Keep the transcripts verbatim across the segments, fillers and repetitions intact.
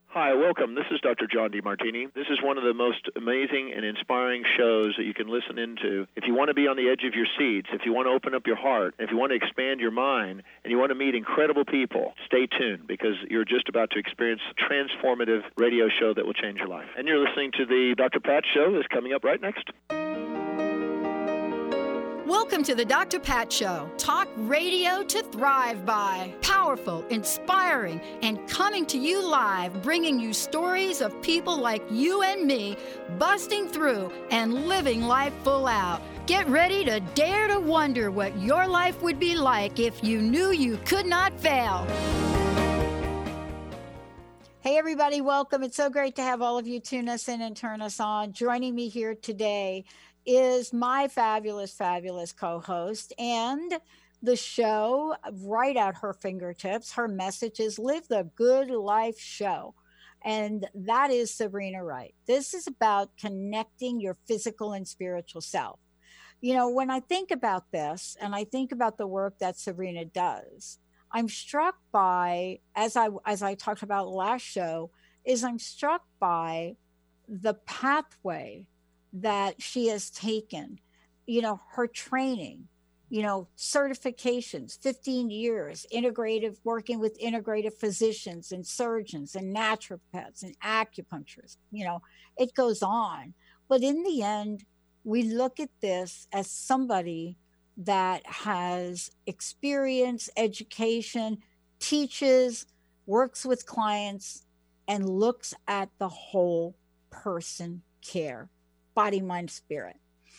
Hi, welcome. This is Doctor John DeMartini. This is one of the most amazing and inspiring shows that you can listen into. If you want to be on the edge of your seats, if you want to open up your heart, if you want to expand your mind, and you want to meet incredible people, stay tuned because you're just about to experience a transformative radio show that will change your life. And you're listening to the Doctor Pat Show that's coming up right next. Welcome to the Doctor Pat Show. Talk radio to thrive by. Powerful, inspiring, and coming to you live, bringing you stories of people like you and me busting through and living life full out. Get ready to dare to wonder what your life would be like if you knew you could not fail. Hey, everybody, welcome. It's so great to have all of you tune us in and turn us on. Joining me here today is my fabulous, fabulous co-host and the show right at her fingertips. Her message is Live the Good Life Show. And that is Sabrina Wright. This is about connecting your physical and spiritual self. You know, when I think about this and I think about the work that Sabrina does, I'm struck by, as I as I talked about last show, is I'm struck by the pathway that she has taken, you know, her training, you know, certifications, fifteen years, integrative, working with integrative physicians and surgeons and naturopaths and acupuncturists, you know, it goes on. But in the end, we look at this as somebody that has experience, education, teaches, works with clients, and looks at the whole person care. Body, mind, spirit.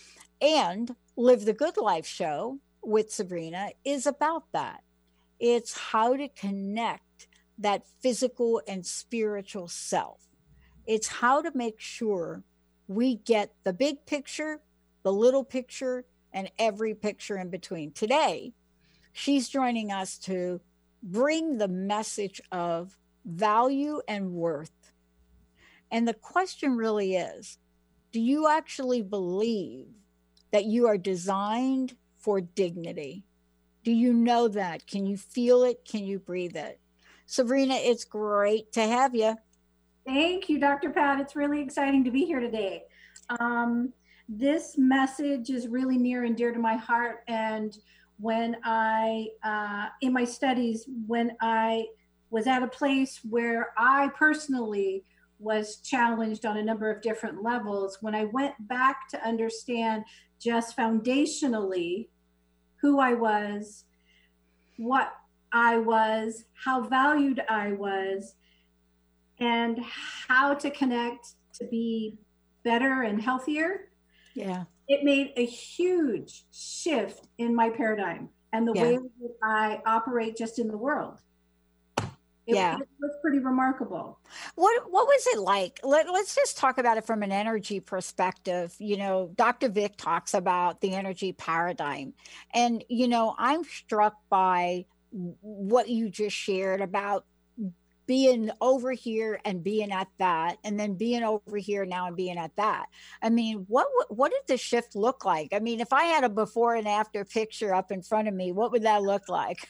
And Live the Good Life Show with Sabrina is about that. It's how to connect that physical and spiritual self. It's how to make sure we get the big picture, the little picture, and every picture in between. Today, she's joining us to bring the message of value and worth. And the question really is, do you actually believe that you are designed for dignity? Do you know that? Can you feel it? Can you breathe it? Sabrina, it's great to have you. Thank you, Doctor Pat. It's really exciting to be here today. Um, this message is really near and dear to my heart. And when I, uh, in my studies, when I was at a place where I personally was challenged on a number of different levels, when I went back to understand just foundationally who I was, what I was, how valued I was, and how to connect to be better and healthier, yeah, it made a huge shift in my paradigm and the yeah. way that I operate just in the world. It, yeah, it was pretty remarkable. What what was it like? Let, let's just talk about it from an energy perspective. You know, Doctor Vic talks about the energy paradigm. And, you know, I'm struck by what you just shared about being over here and being at that, and then being over here now and being at that. I mean, what what did the shift look like? I mean, if I had a before and after picture up in front of me, what would that look like?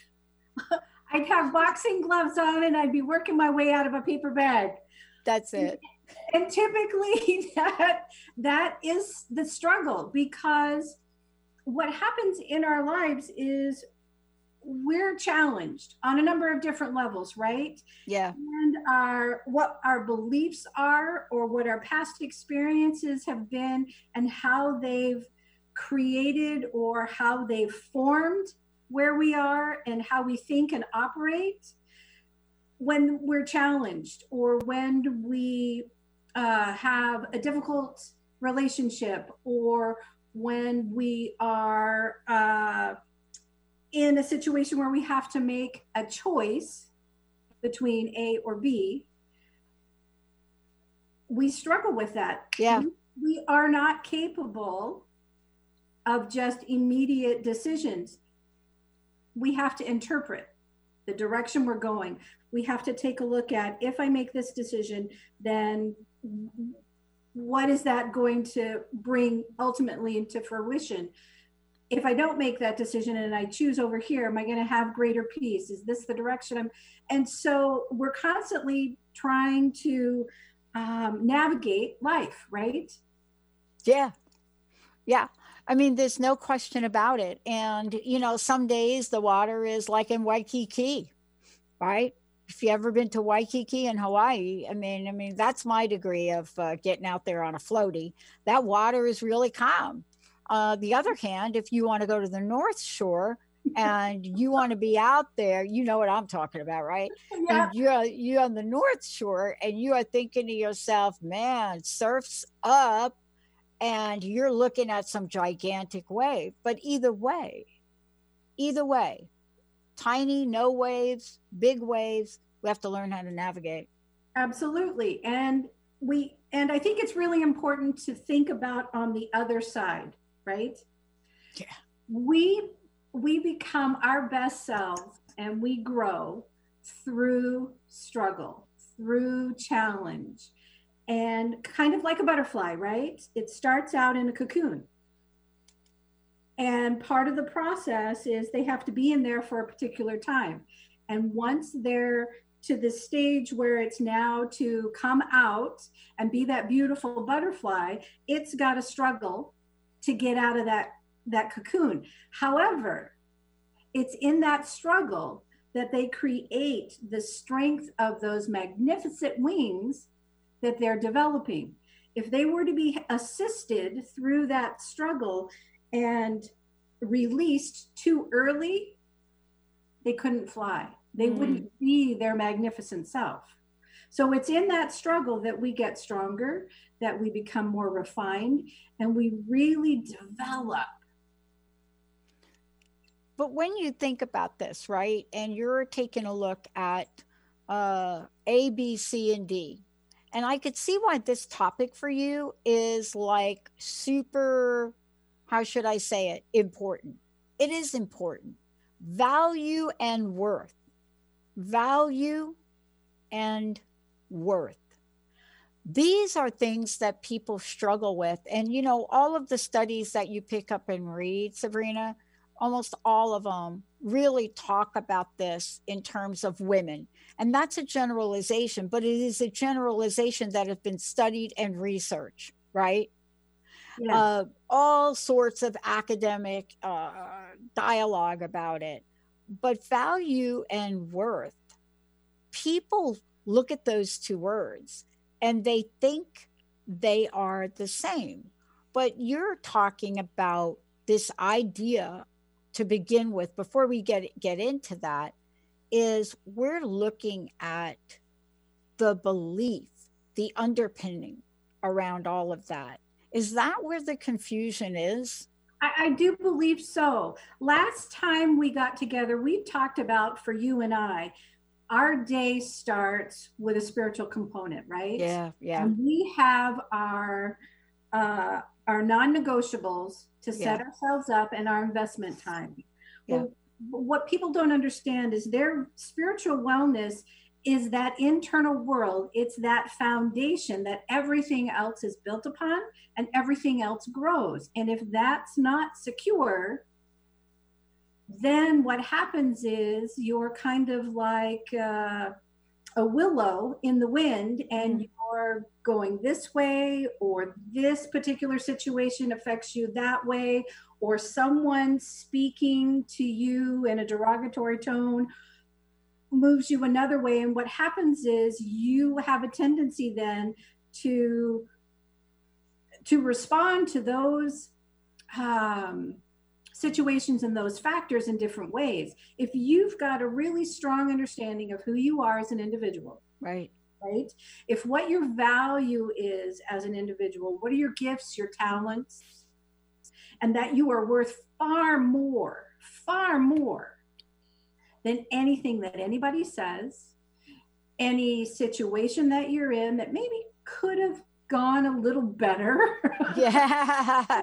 I'd have boxing gloves on and I'd be working my way out of a paper bag. That's it. And, and typically that that is the struggle, because what happens in our lives is we're challenged on a number of different levels, right? Yeah. And our what our beliefs are, or what our past experiences have been, and how they've created or how they've formed where we are and how we think and operate when we're challenged, or when we uh, have a difficult relationship, or when we are uh, in a situation where we have to make a choice between A or B. We struggle with that. Yeah. We, we are not capable of just immediate decisions. We have to interpret the direction we're going. We have to take a look at, if I make this decision, then what is that going to bring ultimately into fruition? if I don't make that decision and I choose over here, am I going to have greater peace? Is this the direction I'm? And so we're constantly trying to um, navigate life, right? Yeah. Yeah. I mean, there's no question about it. And, you know, some days the water is like in Waikiki, right? If you ever been to Waikiki in Hawaii, I mean, I mean, that's my degree of uh, getting out there on a floaty. That water is really calm. Uh, the other hand, if you want to go to the North Shore and you want to be out there, you know what I'm talking about, right? Yeah. And you're, you're on the North Shore and you are thinking to yourself, man, surf's up and you're looking at some gigantic wave. But either way, either way, tiny, no waves, big waves, we have to learn how to navigate. Absolutely. And we, and I think it's really important to think about on the other side, right? Yeah. We, we become our best selves and we grow through struggle, through challenge, and kind of like a butterfly, right? It starts out in a cocoon. And part of the process is they have to be in there for a particular time. And once they're to the stage where it's now to come out and be that beautiful butterfly, it's got to struggle to get out of that, that cocoon. However, it's in that struggle that they create the strength of those magnificent wings that they're developing. If they were to be assisted through that struggle and released too early, they couldn't fly. They mm. wouldn't be their magnificent self. So it's in that struggle that we get stronger, that we become more refined, and we really develop. But when you think about this, right, and you're taking a look at uh, A, B, C, and D, and I could see why this topic for you is like super, how should I say it, important. It is important. Value and worth. Value and worth. These are things that people struggle with. And, you know, all of the studies that you pick up and read, Sabrina, almost all of them really talk about this in terms of women. And that's a generalization, but it is a generalization that has been studied and researched, right? Yeah. Uh, all sorts of academic uh, dialogue about it. But value and worth, people look at those two words and they think they are the same. But you're talking about this idea to begin with, before we get get into that, is we're looking at the belief, the underpinning around all of that. Is that where the confusion is? I, I do believe so. Last time we got together, we talked about, for you and I, our day starts with a spiritual component, right? Yeah, yeah. And we have our uh, our non-negotiables to set yeah. ourselves up and our investment time. Yeah. Well, what people don't understand is their spiritual wellness is that internal world. It's that foundation that everything else is built upon and everything else grows. And if that's not secure, then what happens is you're kind of like uh, a willow in the wind, and you're going this way, or this particular situation affects you that way, or someone speaking to you in a derogatory tone moves you another way. And what happens is you have a tendency then to to respond to those um, situations and those factors in different ways. If you've got a really strong understanding of who you are as an individual, right, right? If what your value is as an individual, what are your gifts, your talents, and that you are worth far more, far more than anything that anybody says, any situation that you're in that maybe could have gone a little better. Yeah.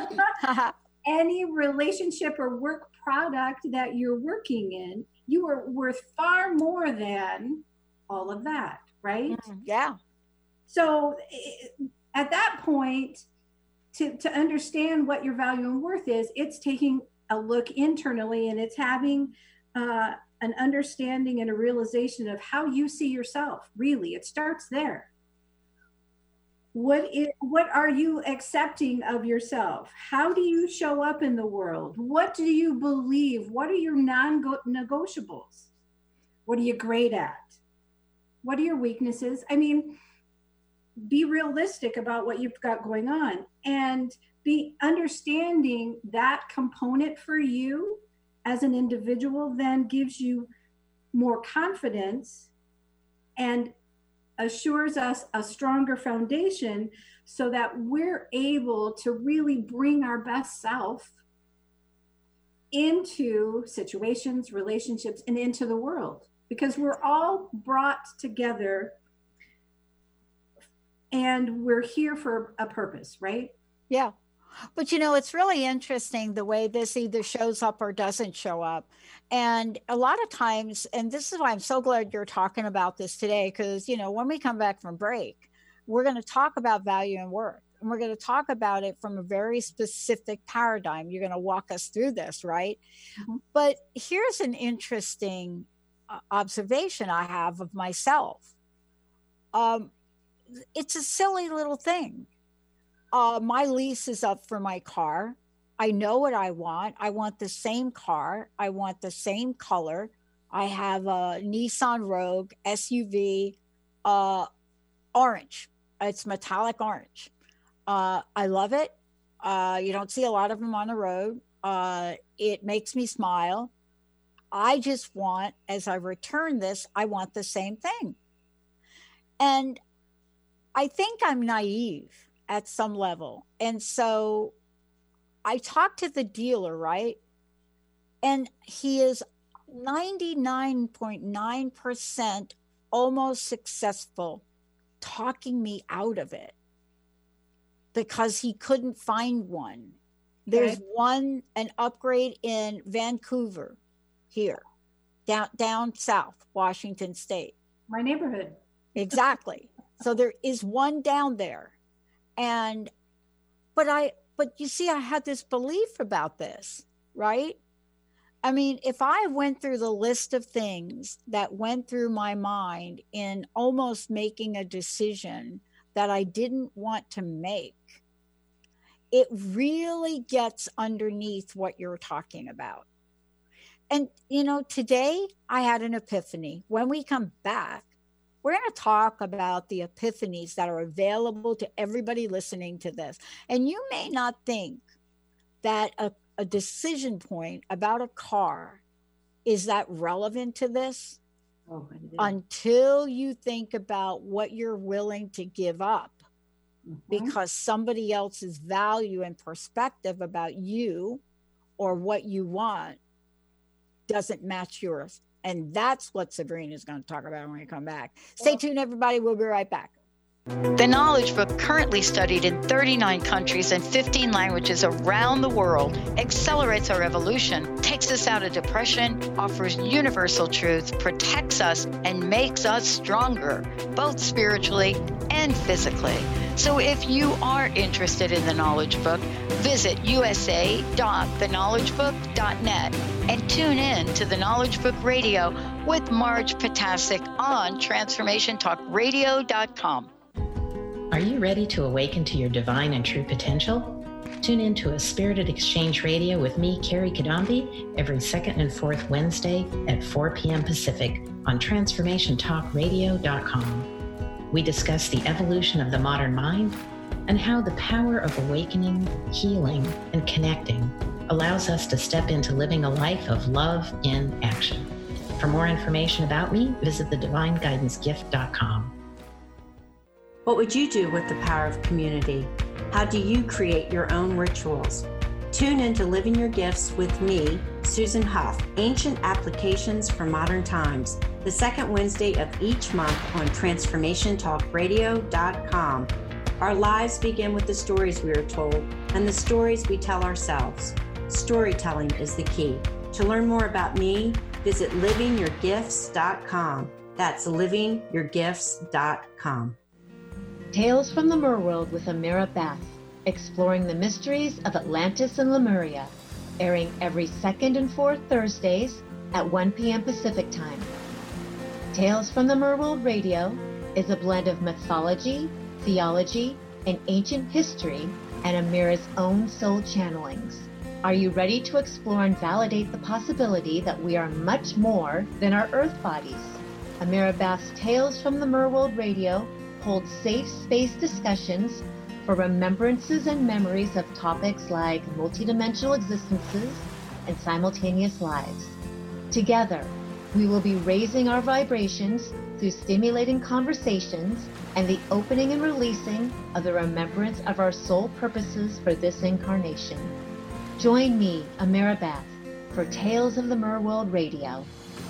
Any relationship or work product that you're working in, you are worth far more than all of that, right? Mm, yeah. So at that point, to, to understand what your value and worth is, it's taking a look internally, and it's having uh, an understanding and a realization of how you see yourself. Really, it starts there. What is, what are you accepting of yourself? How do you show up in the world? What do you believe? What are your non-negotiables? What are you great at? What are your weaknesses? I mean, be realistic about what you've got going on, and be understanding that component for you as an individual then gives you more confidence and assures us a stronger foundation so that we're able to really bring our best self into situations, relationships, and into the world, because we're all brought together and we're here for a purpose, right? Yeah. But, you know, it's really interesting the way this either shows up or doesn't show up. And a lot of times, and this is why I'm so glad you're talking about this today, because, you know, when we come back from break, we're going to talk about value and worth. And we're going to talk about it from a very specific paradigm. You're going to walk us through this, right? Mm-hmm. But here's an interesting uh, observation I have of myself. Um, it's a silly little thing. Uh, my lease is up for my car. I know what I want. I want the same car. I want the same color. I have a Nissan Rogue S U V, uh, orange. It's metallic orange. Uh, I love it. Uh, you don't see a lot of them on the road. Uh, it makes me smile. I just want, as I return this, I want the same thing. And I think I'm naive at some level. And so I talked to the dealer, right? And he is ninety-nine point nine percent almost successful talking me out of it because he couldn't find one. There's okay. one, an upgrade in Vancouver here, down, down south, Washington State. My neighborhood. Exactly. So there is one down there. And, but I, but you see, I had this belief about this, right? I mean, if I went through the list of things that went through my mind in almost making a decision that I didn't want to make, it really gets underneath what you're talking about. And, you know, today I had an epiphany. When we come back, we're going to talk about the epiphanies that are available to everybody listening to this. And you may not think that a, a decision point about a car is that relevant to this oh, until you think about what you're willing to give up mm-hmm. because somebody else's value and perspective about you or what you want doesn't match yours. And that's what Sabrina is going to talk about when we come back. Stay tuned, everybody. We'll be right back. The Knowledge Book, currently studied in thirty-nine countries and fifteen languages around the world, accelerates our evolution, takes us out of depression, offers universal truth, protects us, and makes us stronger, both spiritually and physically. So if you are interested in the Knowledge Book, visit u s a dot the knowledge book dot net and tune in to the Knowledge Book Radio with Marge Potasic on transformation talk radio dot com. Are you ready to awaken to your divine and true potential? Tune in to A Spirited Exchange Radio with me, Carrie Kadambi, every second and fourth Wednesday at four p.m. Pacific on transformation talk radio dot com. We discuss the evolution of the modern mind and how the power of awakening, healing, and connecting allows us to step into living a life of love in action. For more information about me, visit the divine guidance gift dot com. What would you do with the power of community? How do you create your own rituals? Tune into Living Your Gifts with me, Susan Huff, Ancient Applications for Modern Times, the second Wednesday of each month on transformation talk radio dot com. Our lives begin with the stories we are told and the stories we tell ourselves. Storytelling is the key. To learn more about me, visit living your gifts dot com. That's living your gifts dot com. Tales from the Merworld with Amira Bath. exploring the mysteries of Atlantis and Lemuria, airing every second and fourth Thursdays at one p.m. Pacific Time. Tales from the Merworld Radio is a blend of mythology, theology, and ancient history, and Amira's own soul channelings. Are you ready to explore and validate the possibility that we are much more than our earth bodies? Amira Bath's Tales from the Merworld Radio holds safe space discussions for remembrances and memories of topics like multidimensional existences and simultaneous lives. Together, we will be raising our vibrations through stimulating conversations and the opening and releasing of the remembrance of our soul purposes for this incarnation. Join me, Amira Bath, for Tales of the Merworld Radio.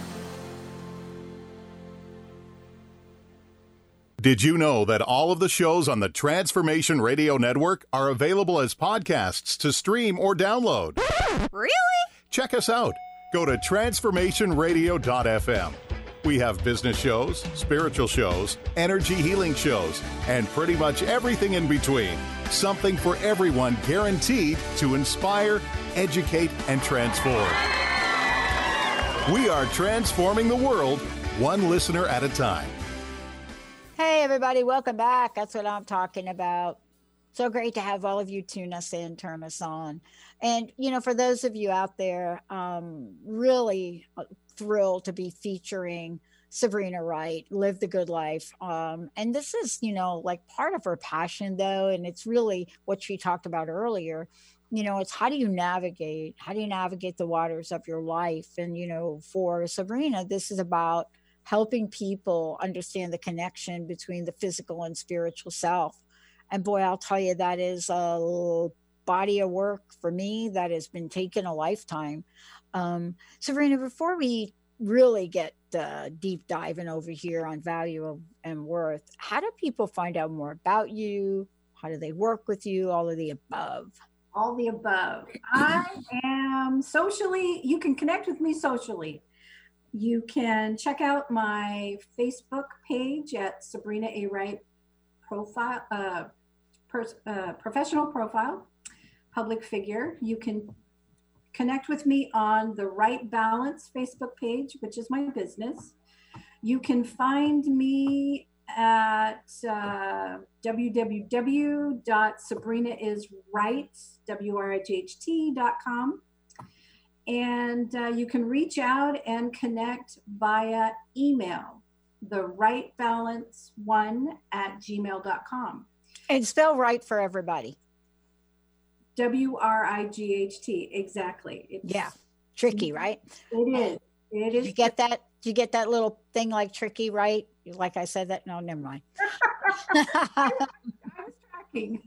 Did you know that all of the shows on the Transformation Radio Network are available as podcasts to stream or download? Really? Check us out. Go to transformation radio dot f m. We have business shows, spiritual shows, energy healing shows, and pretty much everything in between. Something for everyone, guaranteed to inspire, educate, and transform. We are transforming the world, one listener at a time. Hey, everybody, welcome back. That's what I'm talking about. So great to have all of you tune us in, turn us on. And, you know, for those of you out there, um, really thrilled to be featuring Sabrina Wright, Live the Good Life. Um, and this is, you know, like part of her passion, though. And it's really what she talked about earlier. You know, it's how do you navigate? How do you navigate the waters of your life? And, you know, for Sabrina, this is about helping people understand the connection between the physical and spiritual self. And boy, I'll tell you, that is a body of work for me that has been taking a lifetime. Um, Sabrina, before we really get uh, deep diving over here on value of, and worth, how do people find out more about you? How do they work with you? All of the above. All the above. I am socially, you can connect with me socially. You can check out my Facebook page at Sabrina A. Wright profile, uh, pers- uh, professional profile, public figure. You can connect with me on the Right Balance Facebook page, which is my business. You can find me at uh, w w w dot sabrina is right dot com. And uh, you can reach out and connect via email, the right balance one at gmail dot com. And spell right for everybody. W R I G H T, exactly. It's, yeah, tricky, right? It is. It is. You get that? You get that little thing like tricky, right? Like I said that? No, never mind. I was tracking.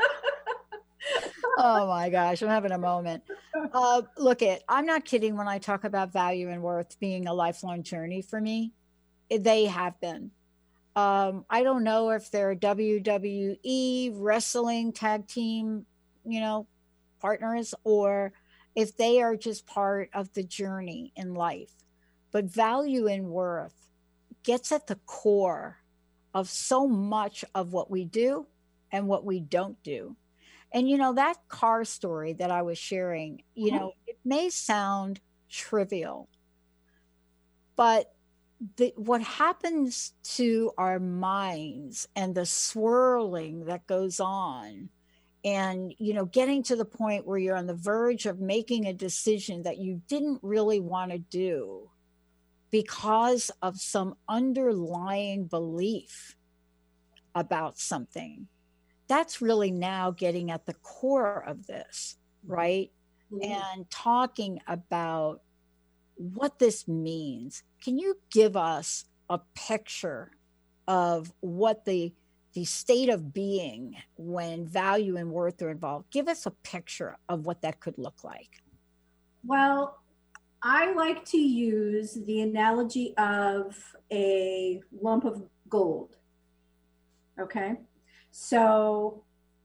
Oh my gosh, I'm having a moment. Uh, look it, I'm not kidding when I talk about value and worth being a lifelong journey for me. They have been. Um, I don't know if they're W W E wrestling tag team, you know, partners, or if they are just part of the journey in life. But value and worth gets at the core of so much of what we do and what we don't do. And, you know, that car story that I was sharing, you know, it may sound trivial, but the, what happens to our minds and the swirling that goes on and, you know, getting to the point where you're on the verge of making a decision that you didn't really want to do because of some underlying belief about something. That's really now getting at the core of this, right? Mm-hmm. And talking about what this means. Can you give us a picture of what the the state of being when value and worth are involved? Give us a picture of what that could look like. Well, I like to use the analogy of a lump of gold. Okay. So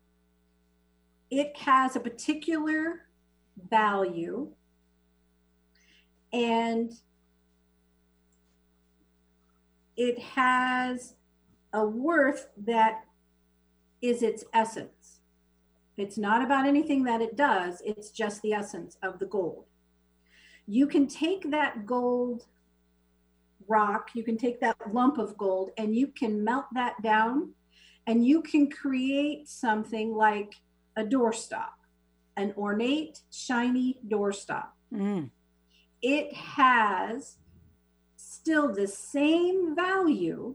it has a particular value, and it has a worth that is its essence. It's not about anything that it does. It's just the essence of the gold. You can take that gold rock, you can take that lump of gold, and you can melt that down, and you can create something like a doorstop, an ornate, shiny doorstop. Mm. It has still the same value,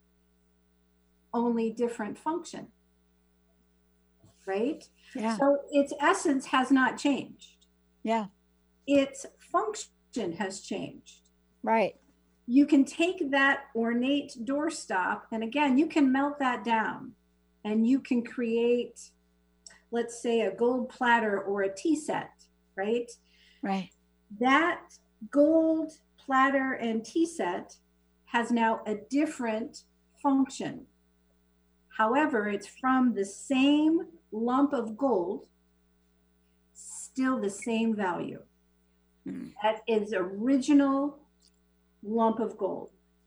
only different function, right? Yeah. So its essence has not changed. Yeah. Its function has changed. Right. You can take that ornate doorstop, and again, you can melt that down, and you can create, let's say, a gold platter or a tea set, right? Right. That gold platter and tea set has now a different function. However, it's from the same lump of gold, still the same value. Mm. That is original lump of gold.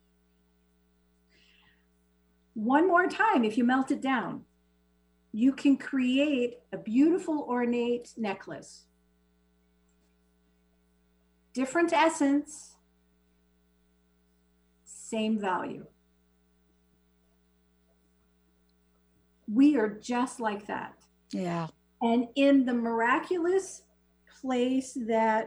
One more time, if you melt it down, you can create a beautiful ornate necklace. Different essence, same value. We are just like that. Yeah. And in the miraculous place that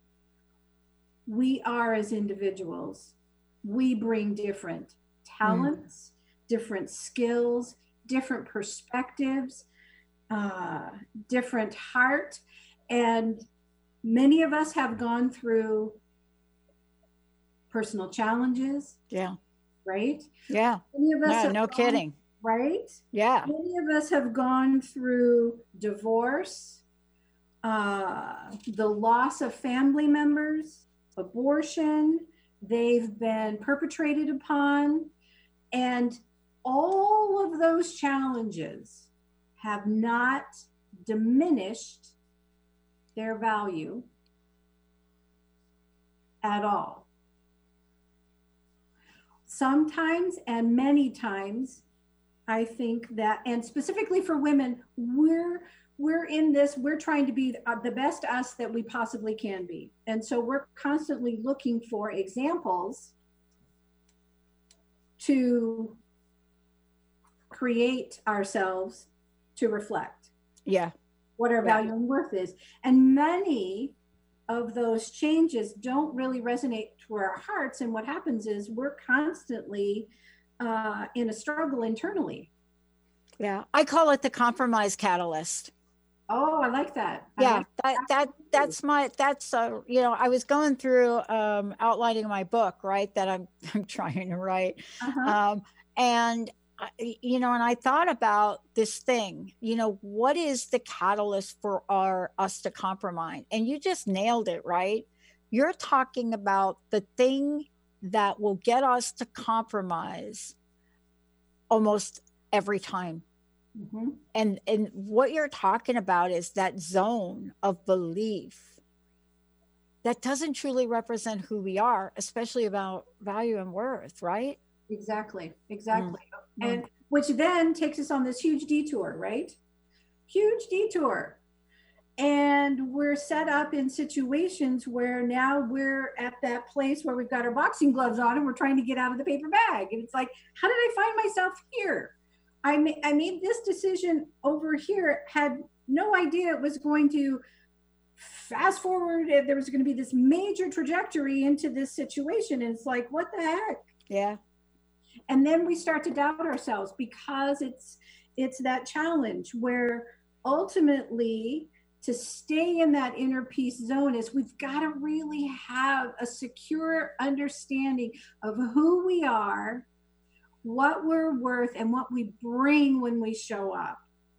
we are as individuals, we bring different talents, mm. different skills, different perspectives, uh, different heart. And many of us have gone through personal challenges. Yeah. Right? Yeah. Many of us no, have no gone, kidding. Right? Yeah. Many of us have gone through divorce, uh, the loss of family members, abortion, they've been perpetrated upon, and all of those challenges have not diminished their value at all. Sometimes, and many times, I think that, and specifically for women, we're we're in this, we're trying to be the best us that we possibly can be. And so we're constantly looking for examples to create ourselves to reflect. Yeah. What our Yeah. value and worth is. And many of those changes don't really resonate to our hearts. And what happens is we're constantly uh, in a struggle internally. Yeah. I call it the compromise catalyst. Oh, I like that. I Yeah, like that, that that's my that's uh you know, I was going through um outlining my book, right, that I'm I'm trying to write. Uh-huh. Um and I- you know, and I thought about this thing, you know, what is the catalyst for our us to compromise? And you just nailed it, right? You're talking about the thing that will get us to compromise almost every time. Mm-hmm. And and what you're talking about is that zone of belief that doesn't truly represent who we are, especially about value and worth, right? Exactly, exactly. Mm. And which then takes us on this huge detour, right? Huge detour. And we're set up in situations where now we're at that place where we've got our boxing gloves on and we're trying to get out of the paper bag. And it's like, how did I find myself here? I, ma- I made this decision over here, had no idea it was going to fast forward. There was going to be this major trajectory into this situation. And it's like, what the heck? Yeah. And then we start to doubt ourselves because it's it's that challenge where ultimately to stay in that inner peace zone is we've got to really have a secure understanding of who we are, what we're worth, and what we bring when we show up.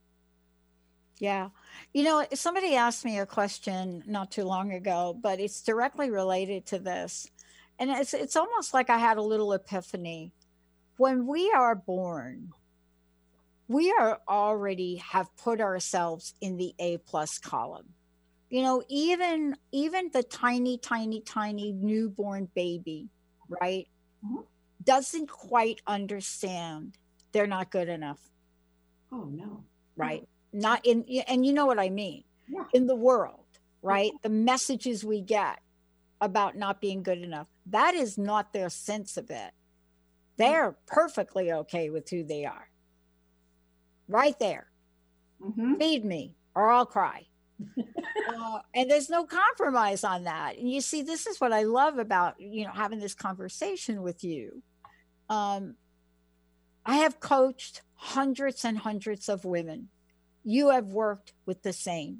Yeah. You know, somebody asked me a question not too long ago, but it's directly related to this. And it's it's almost like I had a little epiphany. When we are born, we are already have put ourselves in the A plus column. You know, even even the tiny, tiny, tiny newborn baby, right, Mm-hmm. doesn't quite understand they're not good enough. Oh, no. Right. not in, and you know what I mean, Yeah. in the world, right? The messages we get about not being good enough, that is not their sense of it. They're perfectly okay with who they are. Right there. Mm-hmm. Feed me or I'll cry. uh, and there's no compromise on that. And you see, this is what I love about, you know, having this conversation with you. Um, I have coached hundreds and hundreds of women. You have worked with the same.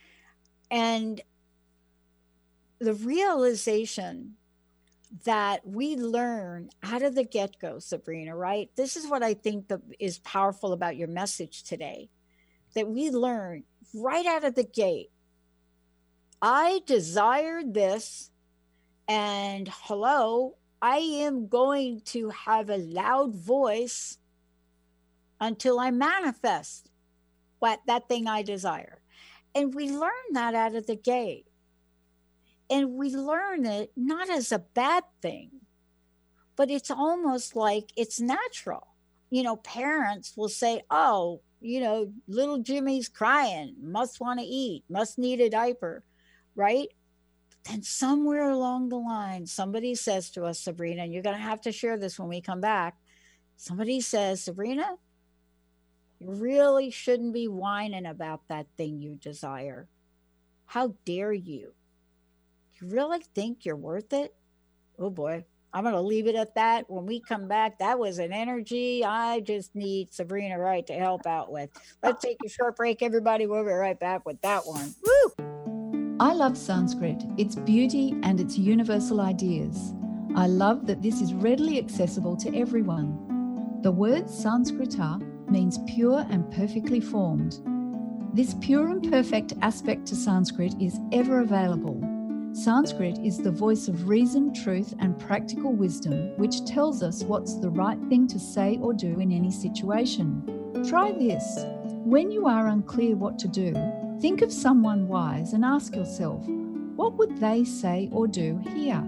And the realization that we learn out of the get-go, Sabrina, right? This is what I think that is powerful about your message today, that we learn right out of the gate. I desire this, and hello, I am going to have a loud voice until I manifest what that thing I desire. And we learn that out of the gate. And we learn it not as a bad thing, but it's almost like it's natural. You know, parents will say, oh, you know, little Jimmy's crying, must want to eat, must need a diaper, right? But then somewhere along the line, somebody says to us, Sabrina, and you're going to have to share this when we come back. Somebody says, Sabrina, you really shouldn't be whining about that thing you desire. How dare you? You really think you're worth it? Oh boy, I'm going to leave it at that. When we come back, that was an energy I just need Sabrina Wright to help out with. Let's take a short break, everybody. We'll be right back with that one. Woo! I love Sanskrit, its beauty and its universal ideas. I love that this is readily accessible to everyone. The word Sanskrita means pure and perfectly formed. This pure and perfect aspect to Sanskrit is ever available. Sanskrit is the voice of reason, truth, and practical wisdom, which tells us what's the right thing to say or do in any situation. Try this. When you are unclear what to do, think of someone wise and ask yourself, what would they say or do here?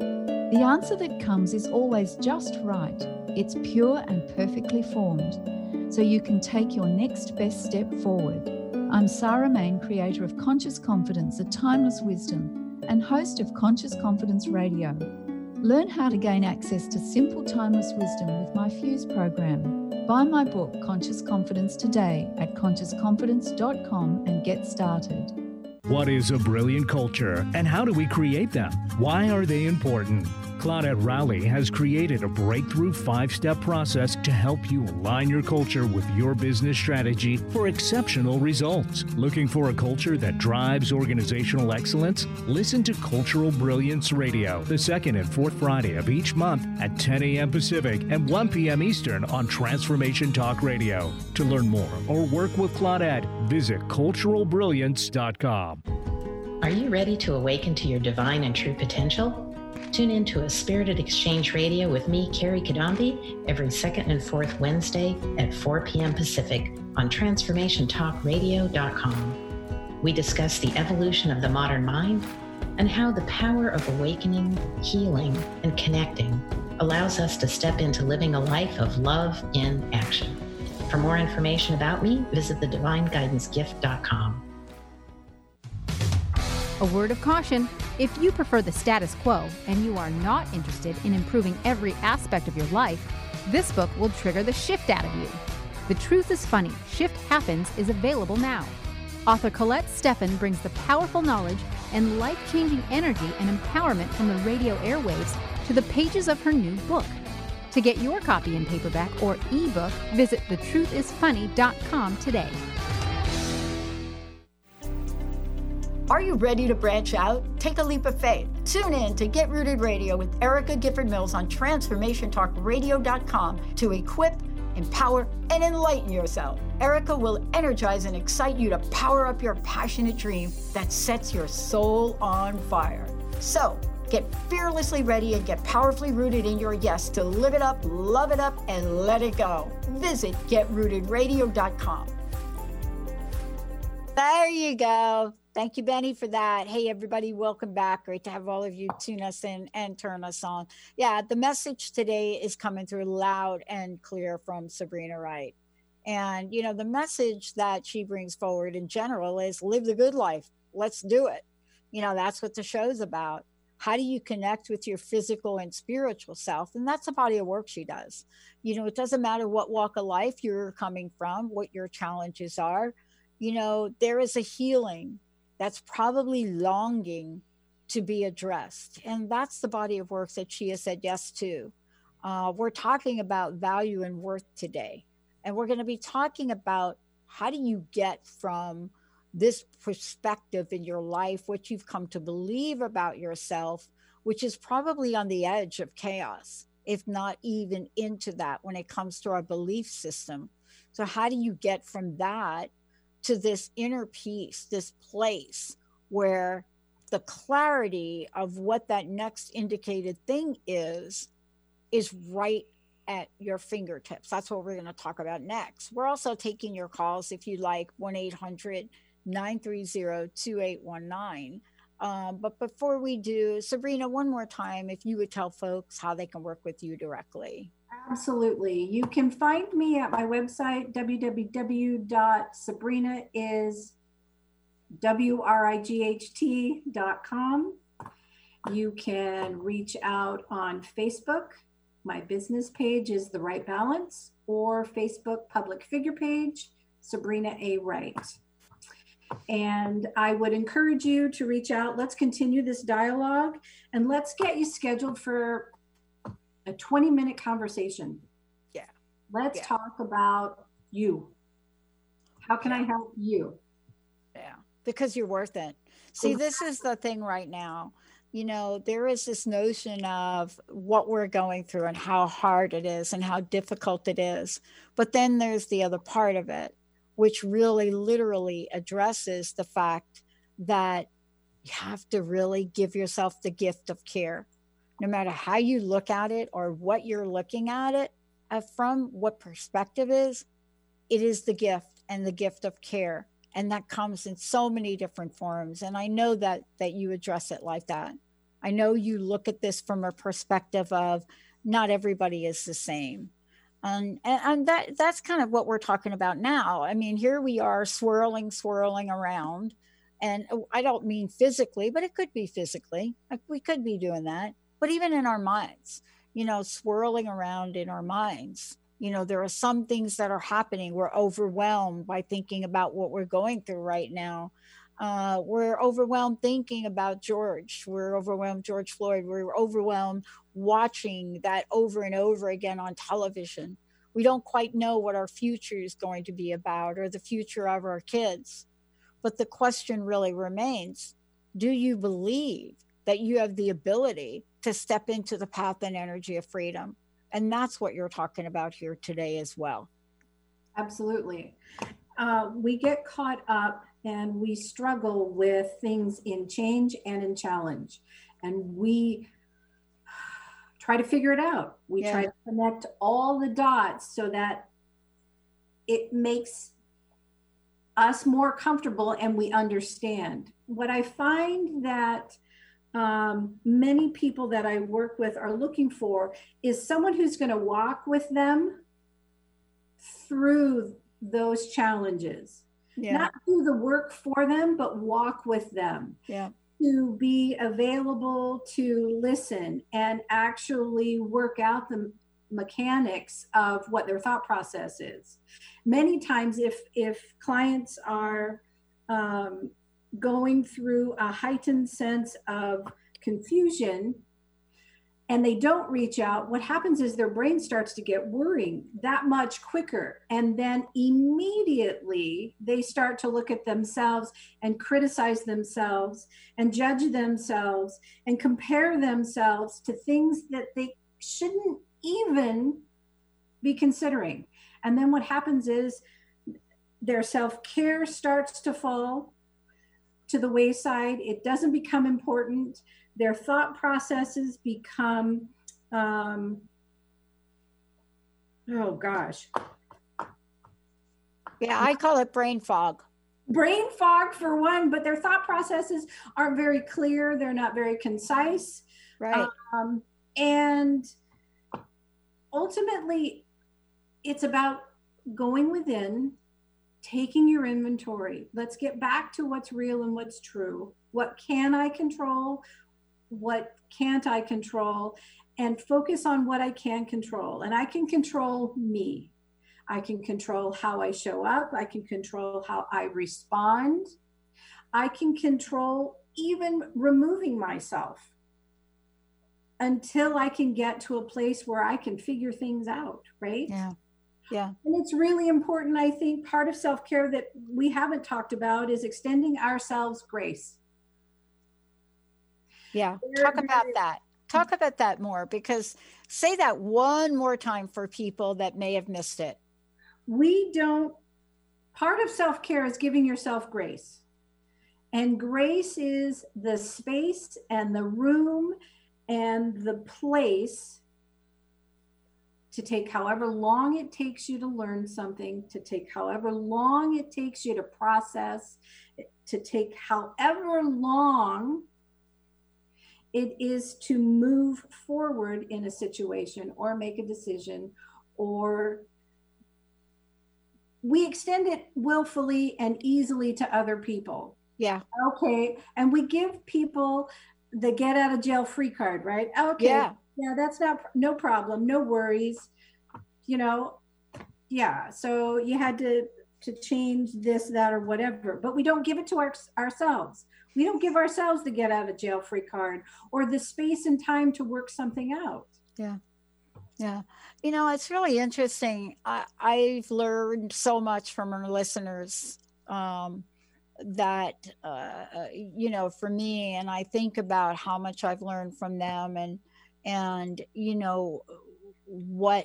The answer that comes is always just right. It's pure and perfectly formed, so you can take your next best step forward. I'm Sarah Main, creator of Conscious Confidence, a timeless wisdom, and host of Conscious Confidence Radio. Learn how to gain access to simple, timeless wisdom with my Fuse program. Buy my book, Conscious Confidence, today at conscious confidence dot com and get started. What is a brilliant culture, and how do we create them? Why are they important? Claudette Rowley has created a breakthrough five-step process to help you align your culture with your business strategy for exceptional results. Looking for a culture that drives organizational excellence? Listen to Cultural Brilliance Radio, the second and fourth Friday of each month at ten a.m. Pacific and one p.m. Eastern on Transformation Talk Radio. To learn more or work with Claudette, visit cultural brilliance dot com. Are you ready to awaken to your divine and true potential? Tune in to A Spirited Exchange Radio with me, Carrie Kadambi, every second and fourth Wednesday at four p.m. Pacific on transformation talk radio dot com. We discuss the evolution of the modern mind and how the power of awakening, healing, and connecting allows us to step into living a life of love in action. For more information about me, visit the divine guidance gift dot com. A word of caution, if you prefer the status quo and you are not interested in improving every aspect of your life, this book will trigger the shift out of you. The Truth is Funny, Shift Happens is available now. Author Colette Steffen brings the powerful knowledge and life-changing energy and empowerment from the radio airwaves to the pages of her new book. To get your copy in paperback or ebook, visit the truth is funny dot com today. Are you ready to branch out? Take a leap of faith. Tune in to Get Rooted Radio with Erica Gifford Mills on transformation talk radio dot com to equip, empower, and enlighten yourself. Erica will energize and excite you to power up your passionate dream that sets your soul on fire. So, get fearlessly ready and get powerfully rooted in your yes to live it up, love it up, and let it go. Visit get rooted radio dot com. There you go. Thank you, Benny, for that. Hey, everybody, welcome back. Great to have all of you tune us in and turn us on. Yeah, the message today is coming through loud and clear from Sabrina Wright. And, you know, the message that she brings forward in general is live the good life. Let's do it. You know, that's what the show's about. How do you connect with your physical and spiritual self? And that's a body of work she does. You know, it doesn't matter what walk of life you're coming from, what your challenges are. You know, there is a healing that's probably longing to be addressed. And that's the body of work that she has said yes to. Uh, we're talking about value and worth today. And we're going to be talking about how do you get from this perspective in your life, what you've come to believe about yourself, which is probably on the edge of chaos, if not even into that when it comes to our belief system. So how do you get from that to this inner peace, this place where the clarity of what that next indicated thing is, is right at your fingertips? That's what we're going to talk about next. We're also taking your calls if you like, one eight hundred nine three zero two eight one nine. Um, but before we do, Sabrina, one more time, if you would tell folks how they can work with you directly. Absolutely. You can find me at my website, w w w dot sabrina is w r i g h t dot com. You can reach out on Facebook. My business page is The Right Balance, or Facebook public figure page, Sabrina A. Wright. And I would encourage you to reach out. Let's continue this dialogue, and let's get you scheduled for a twenty minute conversation. Yeah. Let's yeah. talk about you. How can yeah. I help you? Yeah, because you're worth it. See, this is the thing right now. You know, there is this notion of what we're going through and how hard it is and how difficult it is. But then there's the other part of it, which really literally addresses the fact that you have to really give yourself the gift of care. No matter how you look at it or what you're looking at it uh, from, what perspective is, it is the gift and the gift of care. And that comes in so many different forms. And I know that that you address it like that. I know you look at this from a perspective of not everybody is the same. Um, and and that that's kind of what we're talking about now. I mean, here we are swirling, swirling around. And I don't mean physically, but it could be physically. Like we could be doing that. But even in our minds, you know, swirling around in our minds. You know, there are some things that are happening. We're overwhelmed by thinking about what we're going through right now. Uh, we're overwhelmed thinking about George. We're overwhelmed, George Floyd. We're overwhelmed watching that over and over again on television. We don't quite know what our future is going to be about or the future of our kids. But the question really remains, do you believe that you have the ability to step into the path and energy of freedom? And that's what you're talking about here today as well. Absolutely. Uh, we get caught up and we struggle with things in change and in challenge. And we try to figure it out. We yeah. try to connect all the dots so that it makes us more comfortable and we understand. What I find that Um, many people that I work with are looking for is someone who's going to walk with them through those challenges, yeah. not do the work for them, but walk with them, yeah. to be available to listen and actually work out the mechanics of what their thought process is. Many times if, if clients are, um, going through a heightened sense of confusion and they don't reach out, what happens is their brain starts to get worrying that much quicker. And then immediately they start to look at themselves and criticize themselves and judge themselves and compare themselves to things that they shouldn't even be considering. And then what happens is their self-care starts to fall to the wayside. It doesn't become important. Their thought processes become, um, oh gosh. Yeah, I call it brain fog. Brain fog for one, but their thought processes aren't very clear. They're not very concise. Right. Um, and ultimately, it's about going within, taking your inventory. Let's get back to what's real and what's true. What can I control? What can't I control? And focus on what I can control. And I can control me. I can control how I show up. I can control how I respond. I can control even removing myself until I can get to a place where I can figure things out, right? Yeah. Yeah. And it's really important. I think part of self-care that we haven't talked about is extending ourselves grace. Yeah. Talk about that. Talk about that more, because say that one more time for people that may have missed it. We don't, part of self-care is giving yourself grace. And grace is the space and the room and the place to take however long it takes you to learn something, to take however long it takes you to process, to take however long it is to move forward in a situation or make a decision, or we extend it willfully and easily to other people. Yeah. Okay. And we give people the get out of jail free card, right? Okay. Yeah. Yeah, that's not, no problem. No worries. You know, yeah. So you had to, to change this, that, or whatever, but we don't give it to our, ourselves. We don't give ourselves the get out of jail free card or the space and time to work something out. Yeah. Yeah. You know, it's really interesting. I, I've learned so much from our listeners um, that, uh, you know, for me, and I think about how much I've learned from them and, and, you know, what,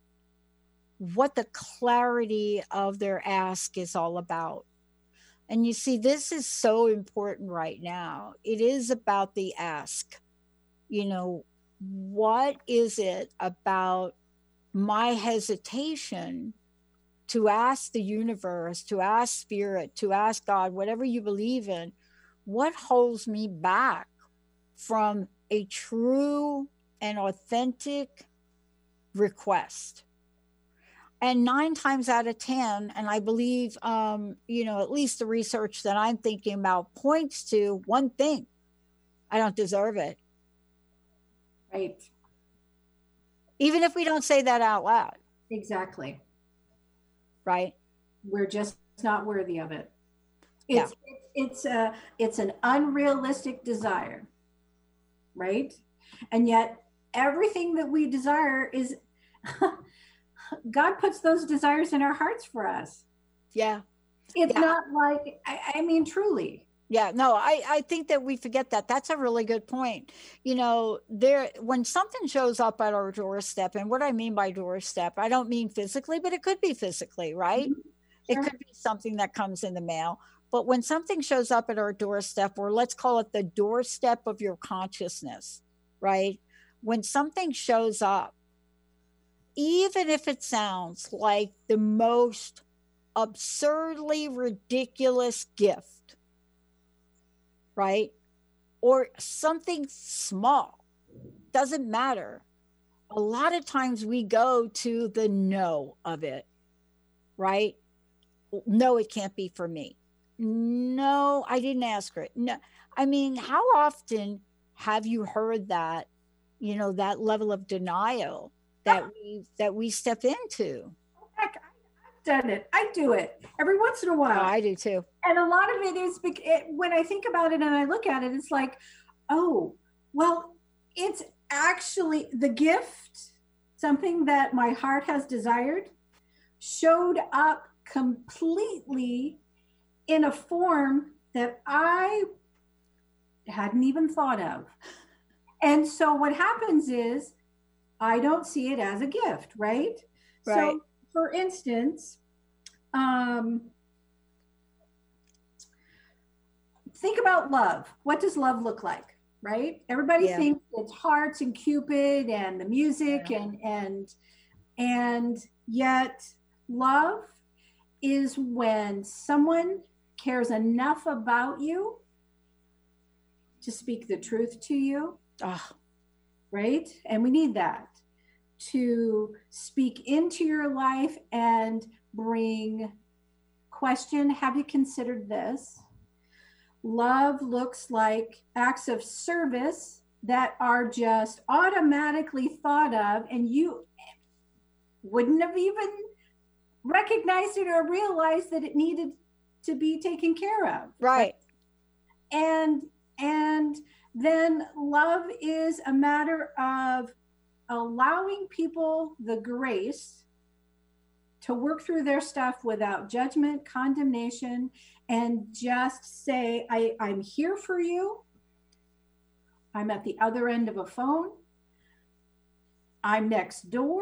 what the clarity of their ask is all about. And you see, this is so important right now. It is about the ask. You know, what is it about my hesitation to ask the universe, to ask spirit, to ask God, whatever you believe in, what holds me back from a true and authentic request? And nine times out of ten, and I believe, um, you know, at least the research that I'm thinking about points to one thing: I don't deserve it. Right. Even if we don't say that out loud. Exactly. Right. We're just not worthy of it. It's, yeah. it's, it's, a, it's an unrealistic desire, right? And yet everything that we desire is, God puts those desires in our hearts for us. Yeah. It's yeah. not like, I, I mean, truly. Yeah, no, I, I think that we forget that. That's a really good point. You know, there, when something shows up at our doorstep, and what I mean by doorstep, I don't mean physically, but it could be physically, right? Mm-hmm. Sure. It could be something that comes in the mail. But when something shows up at our doorstep, or let's call it the doorstep of your consciousness, right? When something shows up, even if it sounds like the most absurdly ridiculous gift, right? Or something small, doesn't matter. A lot of times we go to the no of it, right? No, it can't be for me. No, I didn't ask her. No, I mean, how often have you heard that, you know, that level of denial that we, that we step into? Done it. I do it every once in a while. Oh, I do too. And a lot of it is it, when I think about it and I look at it, it's like, oh, well, it's actually the gift, something that my heart has desired, showed up completely in a form that I hadn't even thought of. And so what happens is I don't see it as a gift, right? Right. So, for instance, um, think about love. What does love look like, right? Everybody yeah. thinks it's hearts and Cupid and the music yeah. and and and yet love is when someone cares enough about you to speak the truth to you, oh. right? And we need that. To speak into your life and bring question, have you considered this? Love looks like acts of service that are just automatically thought of, and you wouldn't have even recognized it or realized that it needed to be taken care of. Right. And and then love is a matter of allowing people the grace to work through their stuff without judgment, condemnation, and just say, I, I'm here for you. I'm at the other end of a phone. I'm next door.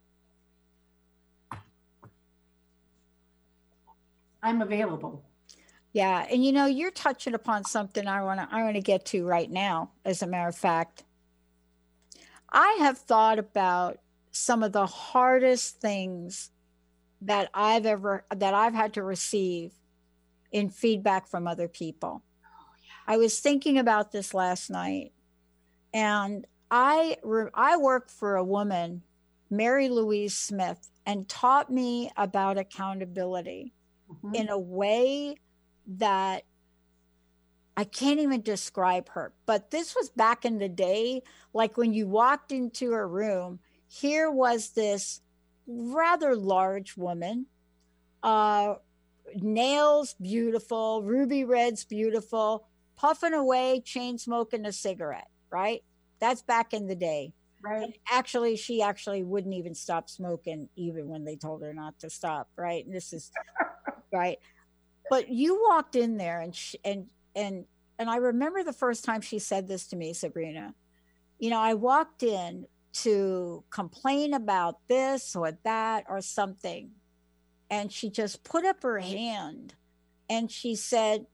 I'm available. Yeah, and you know, you're touching upon something I want to I want to get to right now. As a matter of fact, I have thought about some of the hardest things that I've ever that I've had to receive in feedback from other people. Oh, yeah. I was thinking about this last night, and I I worked for a woman, Mary Louise Smith, and taught me about accountability mm-hmm. in a way that I can't even describe her. But this was back in the day, like when you walked into a room, here was this rather large woman, uh, nails beautiful, ruby reds beautiful, puffing away, chain smoking a cigarette, right? That's back in the day. Right. And actually, she actually wouldn't even stop smoking even when they told her not to stop, right? And this is, right. But you walked in there and, she, and, and, and I remember the first time she said this to me, Sabrina, you know, I walked in to complain about this or that or something. And she just put up her hand and she said,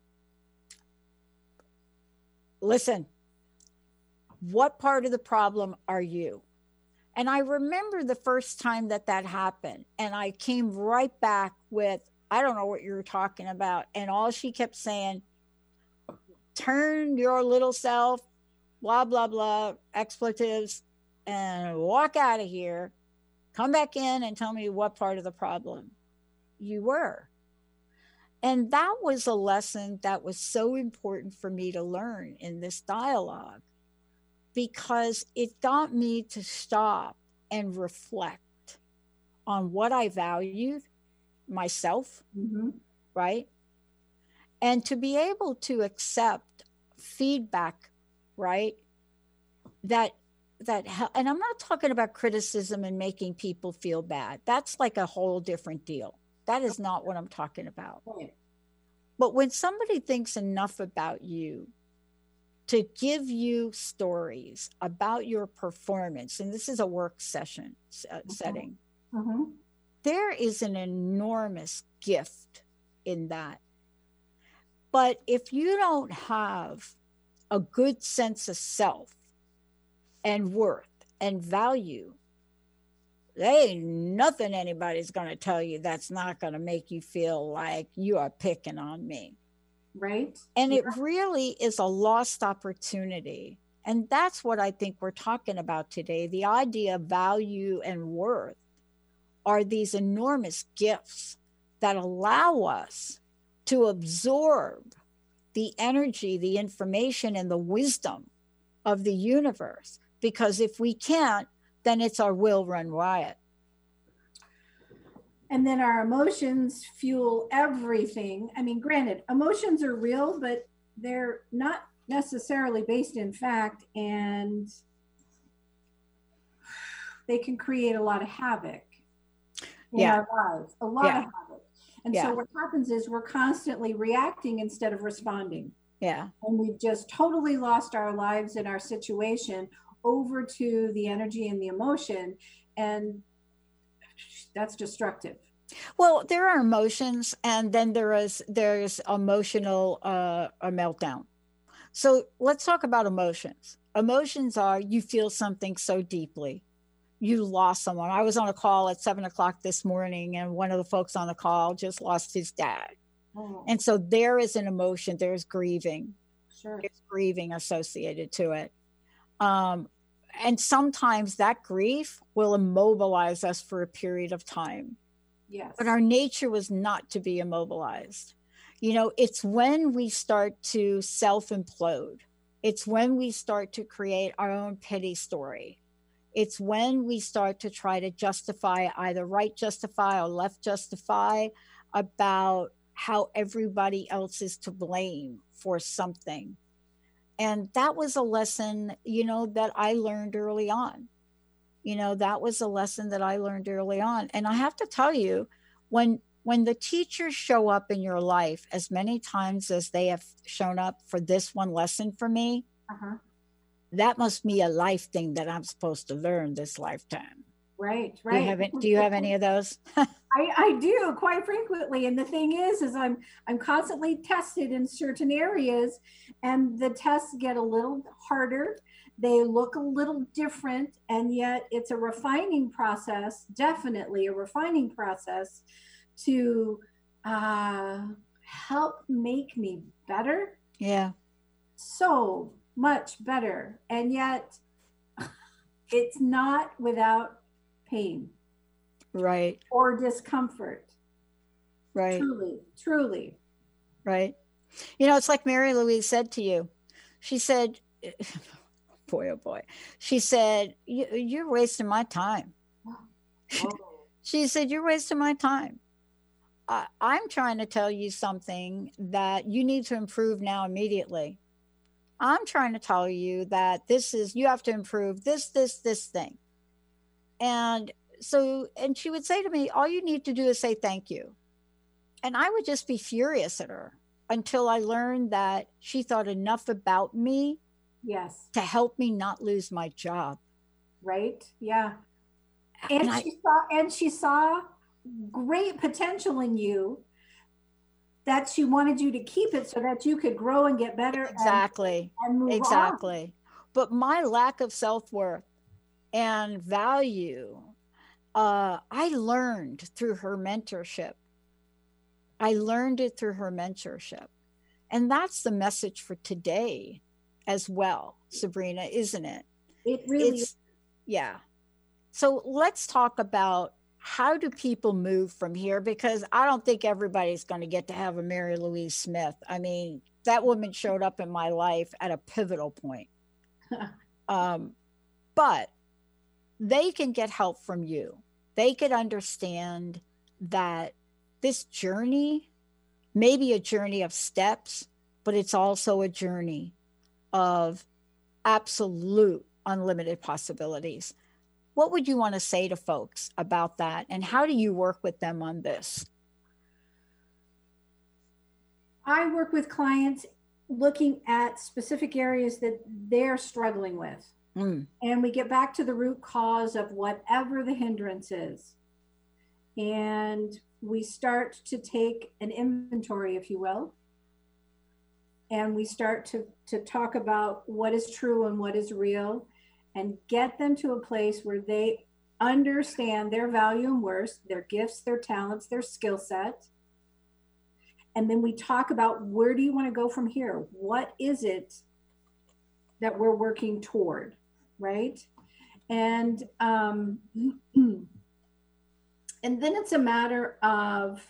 listen, what part of the problem are you? And I remember the first time that that happened. And I came right back with, I don't know what you were talking about. And all she kept saying, turn your little self, blah, blah, blah, expletives, and walk out of here. Come back in and tell me what part of the problem you were. And that was a lesson that was so important for me to learn in this dialogue, because it got me to stop and reflect on what I valued myself, mm-hmm. right? And to be able to accept feedback, right? That, that, and I'm not talking about criticism and making people feel bad. That's like a whole different deal. That is not what I'm talking about. Right. But when somebody thinks enough about you to give you stories about your performance, and this is a work session uh, mm-hmm. setting, mm-hmm. there is an enormous gift in that. But if you don't have a good sense of self and worth and value, there ain't nothing anybody's going to tell you that's not going to make you feel like you are picking on me. Right. And yeah. it really is a lost opportunity. And that's what I think we're talking about today. The idea of value and worth are these enormous gifts that allow us to absorb the energy, the information, and the wisdom of the universe. Because if we can't, then it's our will run riot. And then our emotions fuel everything. I mean, granted, emotions are real, but they're not necessarily based in fact, and they can create a lot of havoc in yeah. our lives, a lot yeah. of havoc. And yeah. so what happens is we're constantly reacting instead of responding. Yeah. And we've just totally lost our lives and our situation over to the energy and the emotion. And that's destructive. Well, there are emotions, and then there is there's emotional uh, a meltdown. So let's talk about emotions. Emotions are you feel something so deeply. You lost someone. I was on a call at seven o'clock this morning, and one of the folks on the call just lost his dad. Oh. And so there is an emotion. There's grieving. Sure. There's grieving associated to it. Um, and sometimes that grief will immobilize us for a period of time. Yes. But our nature was not to be immobilized. You know, it's when we start to self-implode. It's when we start to create our own pity story. It's when we start to try to justify, either right justify or left justify, about how everybody else is to blame for something. And that was a lesson, you know, that I learned early on. You know, that was a lesson that I learned early on. And I have to tell you, when when the teachers show up in your life as many times as they have shown up for this one lesson for me, uh-huh. that must be a life thing that I'm supposed to learn this lifetime. Right, right. Do you have, it, do you have any of those? I, I do quite frequently. And the thing is, is I'm I'm constantly tested in certain areas, and the tests get a little harder. They look a little different, and yet it's a refining process, definitely a refining process to uh, help make me better. Yeah. So much better. And yet it's not without pain. Right. Or discomfort. Right. Truly, truly. Right. You know, it's like Mary Louise said to you. She said, boy, oh boy. She said, you're wasting my time. Oh. She said, you're wasting my time. I, I'm trying to tell you something that you need to improve now immediately. I'm trying to tell you that this is, you have to improve this, this, this thing. And so, and she would say to me, all you need to do is say thank you. And I would just be furious at her until I learned that she thought enough about me. Yes. To help me not lose my job. Right. Yeah. And, and she I, saw, and she saw great potential in you, that she wanted you to keep it so that you could grow and get better. Exactly. And, and move exactly. on. But my lack of self-worth and value, uh, I learned through her mentorship. I learned it through her mentorship. And that's the message for today as well, Sabrina, isn't it? It really is. Yeah. So let's talk about, how do people move from here? Because I don't think everybody's going to get to have a Mary Louise Smith. I mean, that woman showed up in my life at a pivotal point. um, but they can get help from you. They could understand that this journey may be a journey of steps, but it's also a journey of absolute unlimited possibilities. What would you want to say to folks about that? And how do you work with them on this? I work with clients looking at specific areas that they're struggling with. Mm. And we get back to the root cause of whatever the hindrance is. And we start to take an inventory, if you will. And we start to, to talk about what is true and what is real, and get them to a place where they understand their value and worth, their gifts, their talents, their skill set. And then we talk about, where do you want to go from here? What is it that we're working toward, right? And um, and then it's a matter of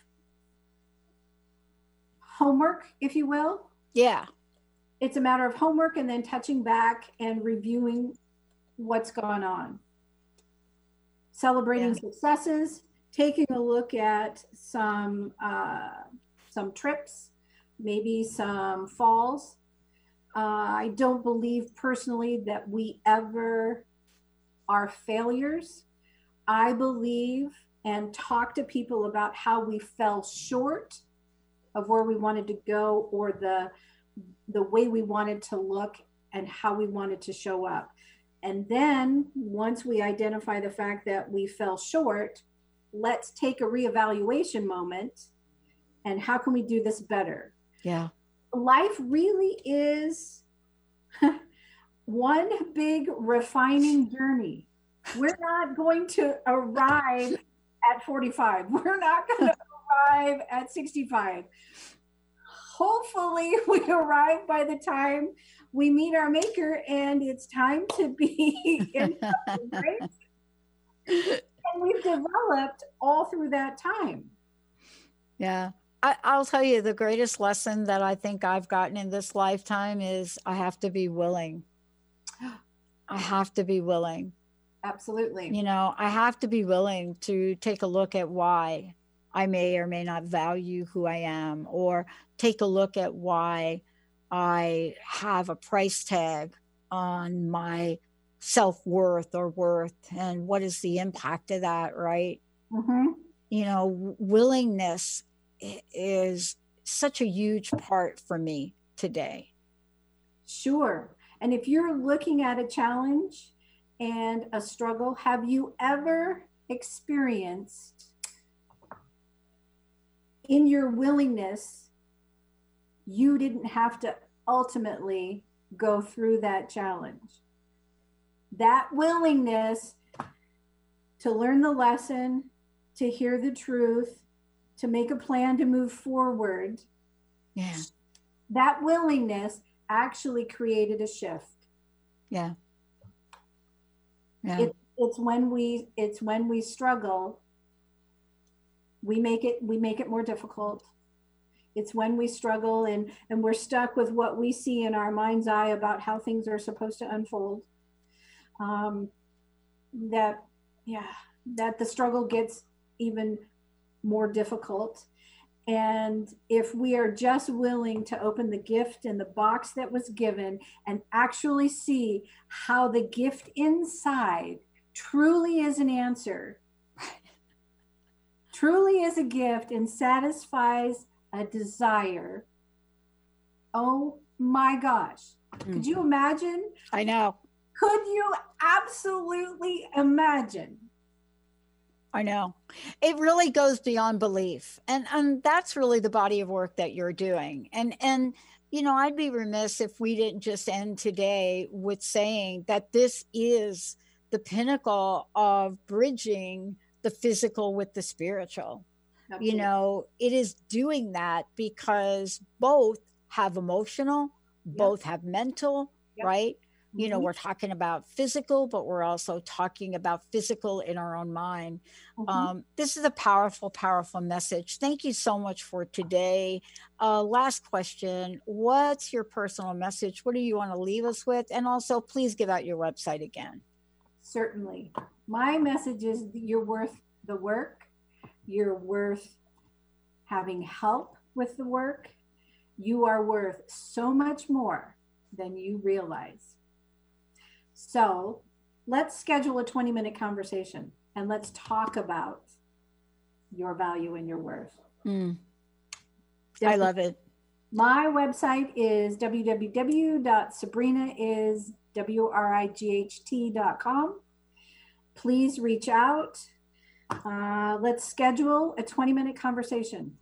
homework, if you will. Yeah. It's a matter of homework, and then touching back and reviewing what's gone on. Celebrating yeah. successes, taking a look at some uh, some trips, maybe some falls. Uh, I don't believe personally that we ever are failures. I believe and talk to people about how we fell short of where we wanted to go, or the the way we wanted to look and how we wanted to show up. And then once we identify the fact that we fell short, let's take a reevaluation moment. And how can we do this better? Yeah. Life really is one big refining journey. We're not going to arrive at forty-five. We're not going to arrive at sixty-five. Hopefully we arrive by the time we meet our maker and it's time to be in heaven, right? And we've developed all through that time. Yeah. I, I'll tell you, the greatest lesson that I think I've gotten in this lifetime is I have to be willing. I have to be willing. Absolutely. You know, I have to be willing to take a look at why I may or may not value who I am, or take a look at why I have a price tag on my self-worth or worth, and what is the impact of that, right? Mm-hmm. You know, willingness is such a huge part for me today. Sure. And if you're looking at a challenge and a struggle, have you ever experienced in your willingness, you didn't have to ultimately go through that challenge? That willingness to learn the lesson, to hear the truth, to make a plan to move forward. Yeah. That willingness actually created a shift. Yeah. Yeah. It, it's when we it's when we struggle, we make it we make it more difficult. It's when we struggle and and we're stuck with what we see in our mind's eye about how things are supposed to unfold. Um, that yeah, that the struggle gets even more difficult. And if we are just willing to open the gift in the box that was given and actually see how the gift inside truly is an answer, truly is a gift and satisfies a desire, oh my gosh. Mm-hmm. Could you imagine? I know. Could you absolutely imagine? I know. It really goes beyond belief. And and that's really the body of work that you're doing. And and you know, I'd be remiss if we didn't just end today with saying that this is the pinnacle of bridging the physical with the spiritual. Absolutely. You know, it is doing that because both have emotional, yep. both have mental, yep. right? You know, we're talking about physical, but we're also talking about physical in our own mind. Mm-hmm. Um, this is a powerful, powerful message. Thank you so much for today. Uh, last question. What's your personal message? What do you want to leave us with? And also, please give out your website again. Certainly. My message is you're worth the work. You're worth having help with the work. You are worth so much more than you realize. So let's schedule a twenty minute conversation and let's talk about your value and your worth. Mm. I love it. My website is w w w dot sabrina is w r i g h t dot com. Please reach out. Uh, let's schedule a twenty minute conversation.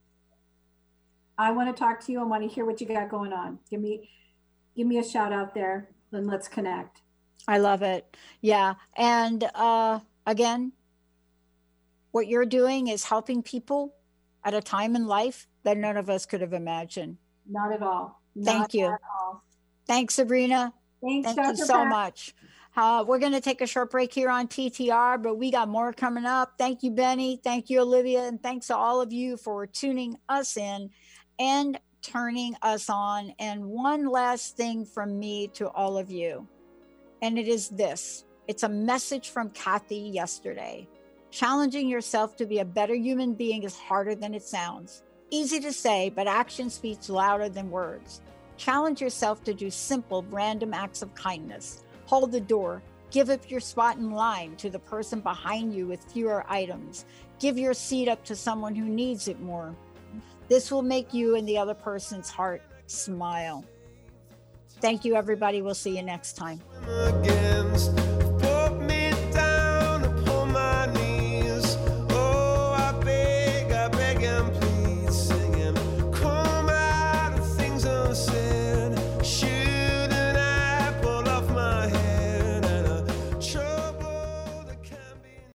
I want to talk to you. I want to hear what you got going on. Give me, give me a shout out there and let's connect. I love it. Yeah. And uh, again, what you're doing is helping people at a time in life that none of us could have imagined. Not at all. Thank Not you. At all. Thanks, Sabrina. Thanks, Thank Doctor you so Pat. much. Uh, we're going to take a short break here on T T R, but we got more coming up. Thank you, Benny. Thank you, Olivia. And thanks to all of you for tuning us in and turning us on. And one last thing from me to all of you. And it is this. It's a message from Kathy yesterday. Challenging yourself to be a better human being is harder than it sounds. Easy to say, but action speaks louder than words. Challenge yourself to do simple, random acts of kindness. Hold the door. Give up your spot in line to the person behind you with fewer items. Give your seat up to someone who needs it more. This will make you and the other person's heart smile. Thank you, everybody. We'll see you next time.